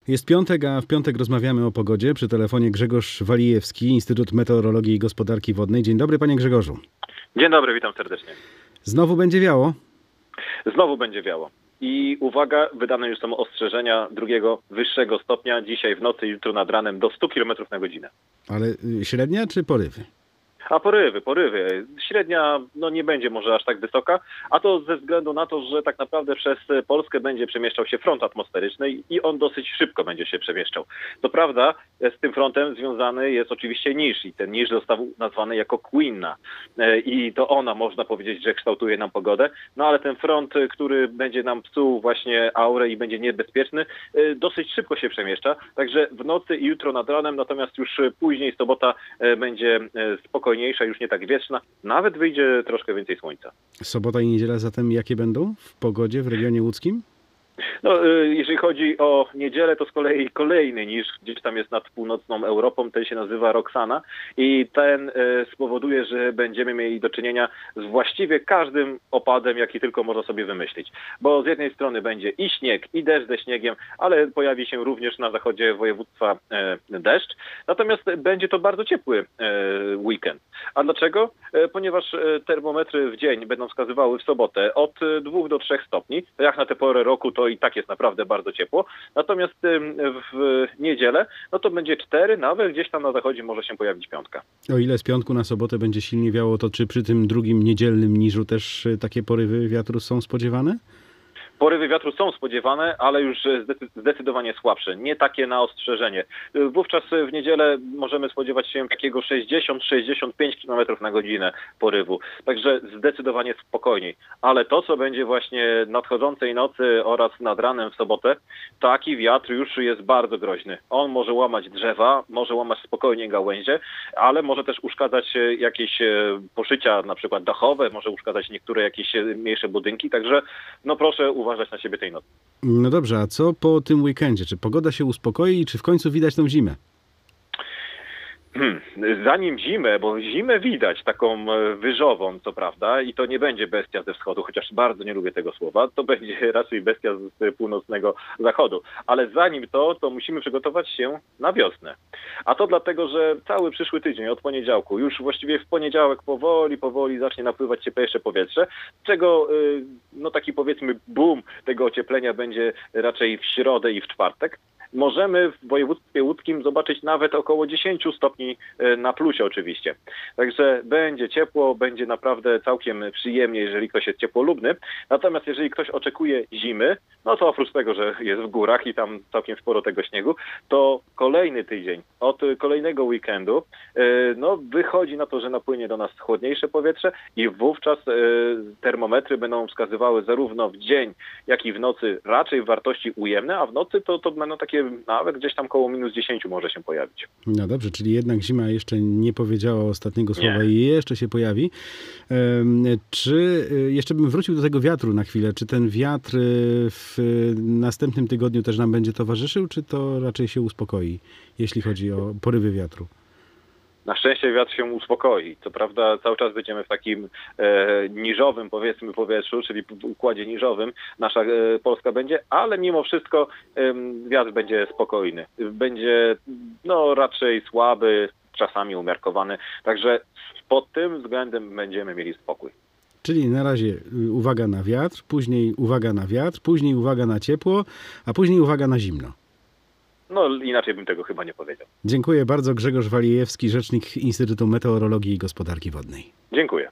Jest piątek, a w piątek rozmawiamy o pogodzie. Przy telefonie Grzegorz Walijewski, Instytut Meteorologii i Gospodarki Wodnej. Dzień dobry, panie Grzegorzu. Dzień dobry, witam serdecznie. Znowu będzie wiało? Znowu będzie wiało. I uwaga, wydane już są ostrzeżenia drugiego, wyższego stopnia. Dzisiaj w nocy, jutro nad ranem do 100 km na godzinę. Ale średnia czy porywy? A porywy. Średnia nie będzie może aż tak wysoka, a to ze względu na to, że tak naprawdę przez Polskę będzie przemieszczał się front atmosferyczny i on dosyć szybko będzie się przemieszczał. To prawda, z tym frontem związany jest oczywiście niż i ten niż został nazwany jako Queenna i to ona, można powiedzieć, że kształtuje nam pogodę, ale ten front, który będzie nam psuł właśnie aurę i będzie niebezpieczny, dosyć szybko się przemieszcza, także w nocy i jutro nad ranem, natomiast już później sobota będzie spokojniejsza, już nie tak wietrzna, nawet wyjdzie troszkę więcej słońca. Sobota i niedziela zatem jakie będą w pogodzie w regionie łódzkim? Jeżeli chodzi o niedzielę, to z kolei kolejny niż gdzieś tam jest nad północną Europą, ten się nazywa Roxana i ten spowoduje, że będziemy mieli do czynienia z właściwie każdym opadem, jaki tylko można sobie wymyślić. Bo z jednej strony będzie i śnieg, i deszcz ze śniegiem, ale pojawi się również na zachodzie województwa deszcz. Natomiast będzie to bardzo ciepły weekend. A dlaczego? Ponieważ termometry w dzień będą wskazywały w sobotę od 2 do 3 stopni. Jak na tę porę roku to i tak jest naprawdę bardzo ciepło. Natomiast w niedzielę, to będzie 4, nawet gdzieś tam na zachodzie może się pojawić 5. O ile z piątku na sobotę będzie silnie wiało, to czy przy tym drugim niedzielnym niżu też takie porywy wiatru są spodziewane? Porywy wiatru są spodziewane, ale już zdecydowanie słabsze. Nie takie na ostrzeżenie. Wówczas w niedzielę możemy spodziewać się takiego 60-65 km na godzinę porywu. Także zdecydowanie spokojniej. Ale to, co będzie właśnie nadchodzącej nocy oraz nad ranem w sobotę, taki wiatr już jest bardzo groźny. On może łamać drzewa, może łamać spokojnie gałęzie, ale może też uszkadzać jakieś poszycia, na przykład dachowe, może uszkadzać niektóre jakieś mniejsze budynki. Także proszę uważać na siebie tej nocy. No dobrze, a co po tym weekendzie? Czy pogoda się uspokoi, czy w końcu widać tą zimę? Zanim zimę, bo zimę widać taką wyżową, co prawda, i to nie będzie bestia ze wschodu, chociaż bardzo nie lubię tego słowa, to będzie raczej bestia z północnego zachodu. Ale zanim to musimy przygotować się na wiosnę. A to dlatego, że cały przyszły tydzień od poniedziałku, już właściwie w poniedziałek powoli zacznie napływać cieplejsze powietrze, czego taki powiedzmy boom tego ocieplenia będzie raczej w środę i w czwartek. Możemy w województwie łódzkim zobaczyć nawet około 10 stopni na plusie oczywiście. Także będzie ciepło, będzie naprawdę całkiem przyjemnie, jeżeli ktoś jest ciepłolubny. Natomiast jeżeli ktoś oczekuje zimy, to oprócz tego, że jest w górach i tam całkiem sporo tego śniegu, to kolejny tydzień od kolejnego weekendu wychodzi na to, że napłynie do nas chłodniejsze powietrze i wówczas termometry będą wskazywały zarówno w dzień, jak i w nocy raczej wartości ujemne, a w nocy to będą takie nawet gdzieś tam koło -10 może się pojawić. No dobrze, czyli jednak zima jeszcze nie powiedziała ostatniego słowa i jeszcze się pojawi. Czy jeszcze bym wrócił do tego wiatru na chwilę. Czy ten wiatr w następnym tygodniu też nam będzie towarzyszył, czy to raczej się uspokoi, jeśli chodzi o porywy wiatru? Na szczęście wiatr się uspokoi. Co prawda cały czas będziemy w takim niżowym, powiedzmy, powietrzu, czyli w układzie niżowym nasza Polska będzie, ale mimo wszystko wiatr będzie spokojny. Będzie raczej słaby, czasami umiarkowany. Także pod tym względem będziemy mieli spokój. Czyli na razie uwaga na wiatr, później uwaga na wiatr, później uwaga na ciepło, a później uwaga na zimno. Inaczej bym tego chyba nie powiedział. Dziękuję bardzo. Grzegorz Walijewski, rzecznik Instytutu Meteorologii i Gospodarki Wodnej. Dziękuję.